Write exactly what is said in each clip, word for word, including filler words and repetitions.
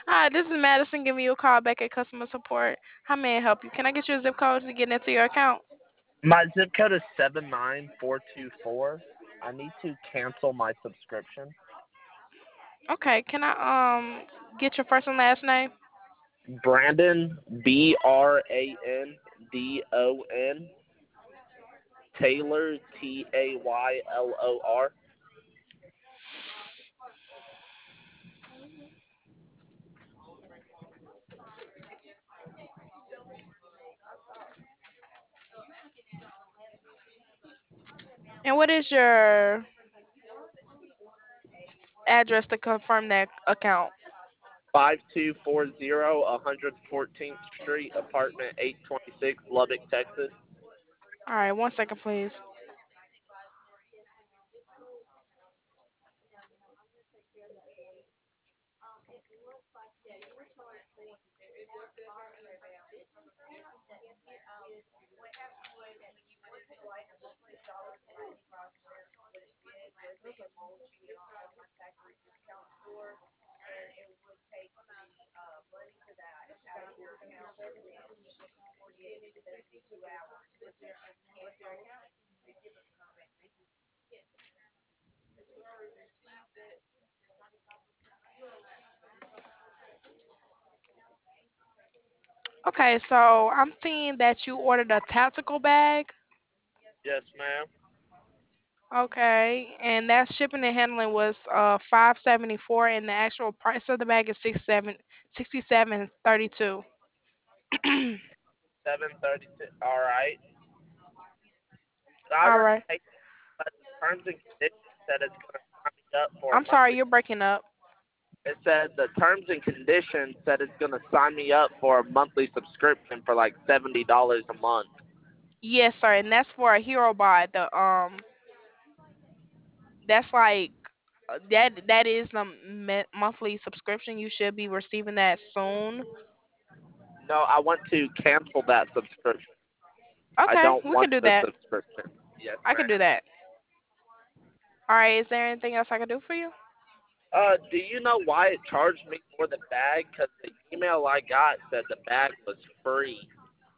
Hi, this is Madison giving you a call back at customer support. How may I help you? Can I get your zip code to get into your account? My zip code is seven nine four two four. I need to cancel my subscription. Okay, can I um get your first and last name? Brandon, B R A N D O N. Taylor, T A Y L O R. And what is your address to confirm that account? five two four zero one hundred fourteenth Street, apartment eight twenty-six, Lubbock, Texas. All right, one second, please. Okay, so I'm seeing that you ordered a tactical bag. Yes, ma'am. Okay, and that shipping and handling was uh five seventy four, and the actual price of the bag is six seven sixty seven thirty two. seven thirty-two. All right. I All already right. paid, but the terms and conditions said it's going to sign me up for a I'm sorry, monthly. you're breaking up. It said the terms and conditions said it's going to sign me up for a monthly subscription for like seventy dollars a month. Yes, sir, and that's for a hero bot. The um, that's like uh, that that is the me- monthly subscription. You should be receiving that soon. No, I want to cancel that subscription. I Okay, don't we can want do the that. subscription. Yes, I can do ma'am. that. All right, is there anything else I can do for you? Uh, do you know why it charged me for the bag? Because the email I got said the bag was free.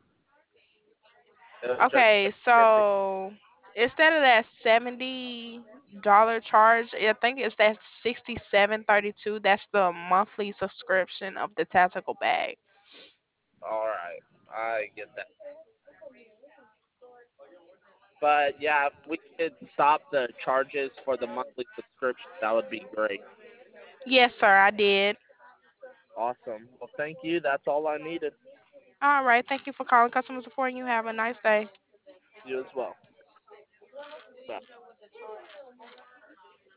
It was just Okay, shipping. so instead of that seventy dollar charge, I think it's that sixty seven thirty two. That's the monthly subscription of the tactical bag. All right, I get that. But yeah, if we could stop the charges for the monthly subscription, that would be great. Yes, sir, I did. Awesome. Well, thank you. That's all I needed. All right, thank you for calling customer support, and you have a nice day. You as well. Bye.